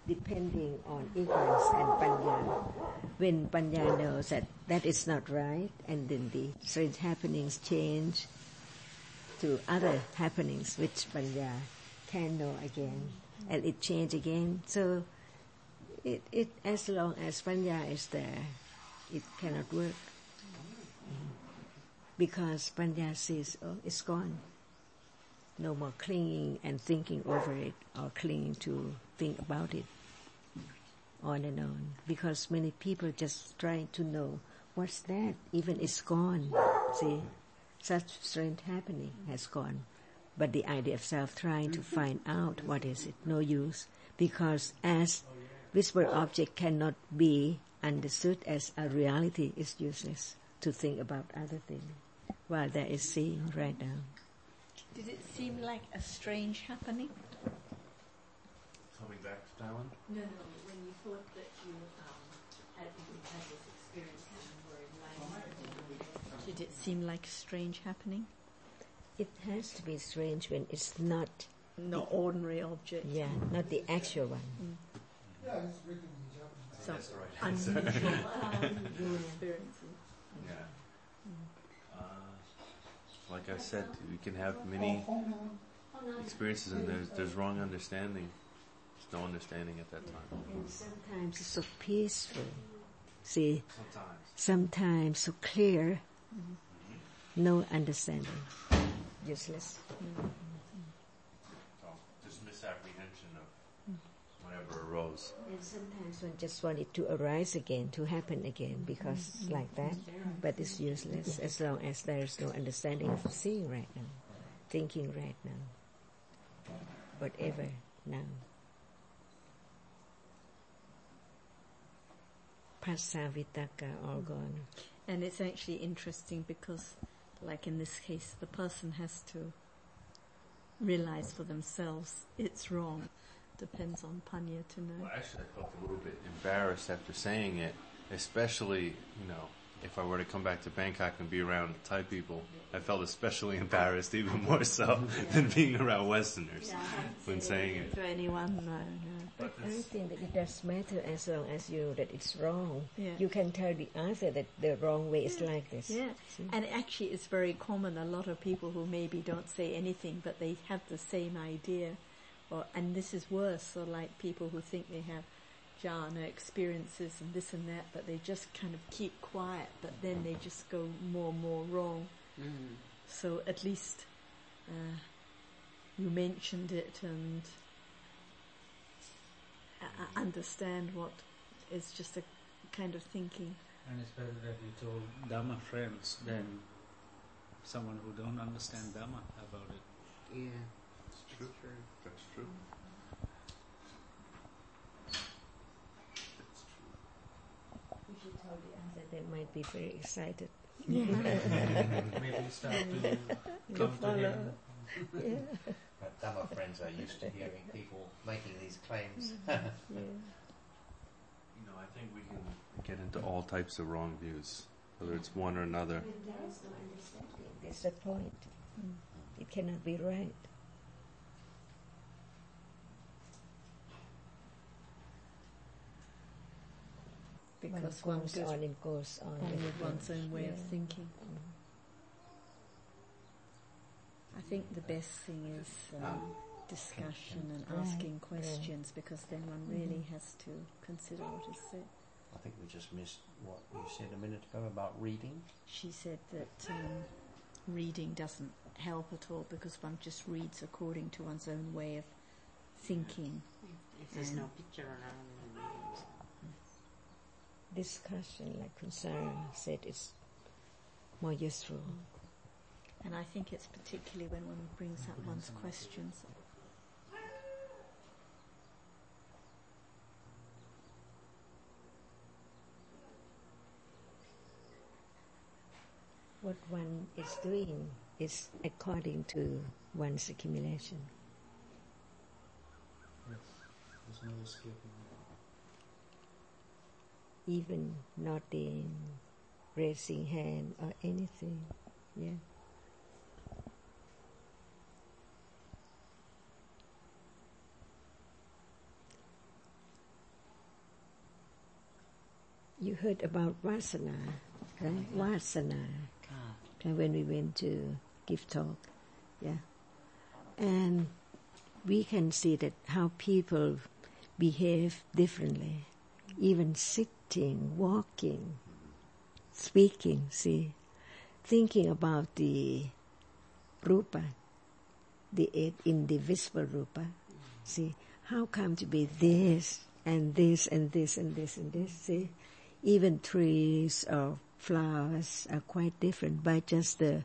depending on ignorance and panya. When panya knows that that is not right, and then the strange happenings change to other happenings which panya can know again, and it change again. So it as long as panya is there, it cannot work. Because panya says, oh, it's gone. No more clinging and thinking over it, or clinging to think about it, on and on. Because many people just trying to know, what's that? Even it's gone. See, such strange happening has gone. But the idea of self trying to find out what is it, no use. Because as visible object cannot be understood as a reality, it's useless to think about other things while there is seeing right now. Did it seem like a strange happening? Coming back to Thailand? No, when you thought that you had this experience and were enlightened, did it seem like a strange happening? It has to be strange when it's not ordinary object. Yeah, not the actual one. So that's the right unusual experiences. Yeah. Like I said, we can have many experiences and there's wrong understanding. There's no understanding at that time. And sometimes it's so peaceful. See, Sometimes so clear, no understanding. Useless. So just misapprehension of whatever arose. And sometimes one just want it to arise again, to happen again, because it's like that. But it's useless as long as there is no understanding of seeing right now, thinking right now, whatever now. Phassa Vitakka all gone. And it's actually interesting because, like in this case, the person has to realize for themselves it's wrong. Depends on panya to know. Well, actually, I felt a little bit embarrassed after saying it, especially, if I were to come back to Bangkok and be around Thai people, I felt especially embarrassed, even more so than being around Westerners when saying it. To anyone, no. But everything that it does matter as long as you know that it's wrong. Yeah. You can tell the other that the wrong way is like this. Yeah, See? and actually it's very common. A lot of people who maybe don't say anything, but they have the same idea. And this is worse, so like people who think they have jhana experiences and this and that, but they just kind of keep quiet, but then they just go more and more wrong. So at least you mentioned it and understand what is just a kind of thinking. And it's better that you told Dhamma friends than someone who don't understand Dhamma about it. Yeah. That's true. That's true. You should tell the other, they might be very excited. Maybe start to come to him. Yeah. But Dhamma friends are used to hearing people making these claims. Yeah. I think we can get into all types of wrong views, whether it's one or another. When there is no understanding, that's the point. It cannot be right. Because one one goes goes on, it goes on. with one's own way of thinking. I think the best thing is discussion and asking questions, because then one really has to consider what is said. I think we just missed what you said a minute ago about reading. She said that reading doesn't help at all because one just reads according to one's own way of thinking. If there's no picture around in the readings. Discussion, like concern said, is more useful. And I think it's particularly when one brings up one's questions. What one is doing is according to one's accumulation. Yes, there's no escaping it. Even nodding, raising hand or anything. Yeah. heard about Vasana, right? Vasana. When we went to give talk, yeah. And we can see that how people behave differently, even sitting, walking, speaking, see, thinking about the rupa, the eight indivisible rupa, see, how come to be this and this and this and this and this, see, even trees or flowers are quite different by just the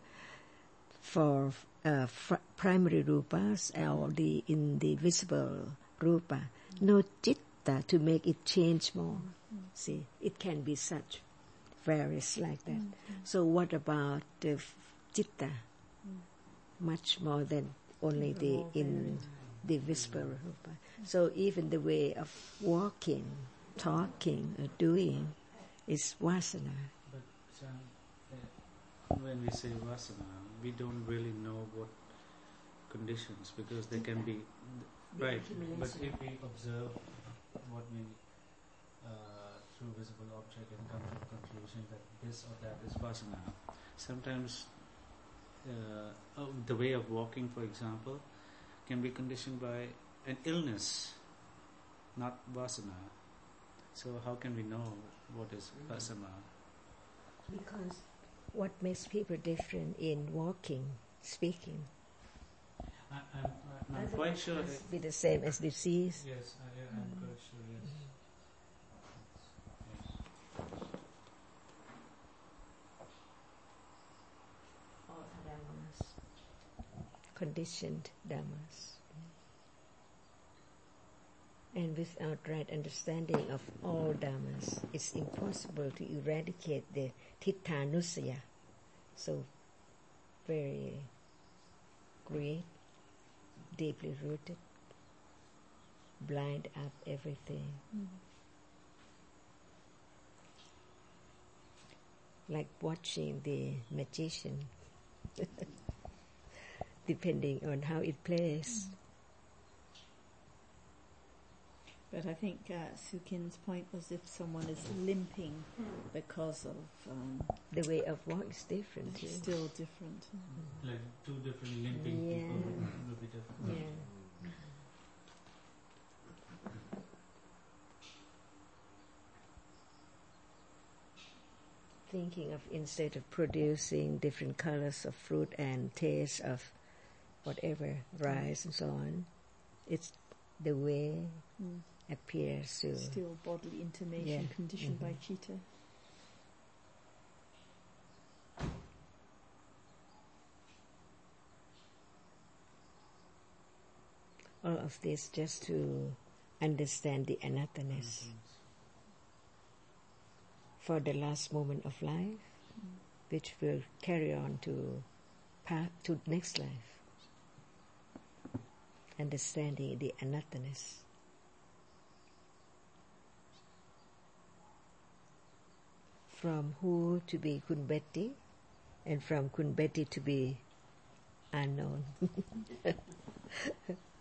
primary rupas or the indivisible rupa. No citta to make it change more. See, it can be such various like that. So what about the citta? Much more than only the indivisible rupa. So even the way of walking, talking, or doing is vasana. When we say vasana, we don't really know what conditions, because they can be right. But if we observe what we through visible object and come to a conclusion that this or that is vasana, sometimes the way of walking, for example, can be conditioned by an illness, not vasana. So how can we know what is vasana? Because what makes people different in walking, speaking? I'm quite sure. Must be the same as disease. Yes, I'm quite sure. Yes. All dhammas, conditioned dhammas. And without right understanding of all dhammas, it's impossible to eradicate the Tittanusaya. So very great, deeply rooted, blind up everything. Like watching the magician, depending on how it plays. But I think Sukin's point was if someone is limping because of The way of walk is different. it's still different. Like two different limping people will be different. Yeah. Thinking of, instead of producing different colors of fruit and taste of whatever, rice and so on, it's the way appears to... Still bodily intimation conditioned by chitta. All of this just to understand the anatta-ness for the last moment of life, which will carry on to next life. Understanding the anatta-ness. From who to be Kunbeti, and from Kunbeti to be unknown.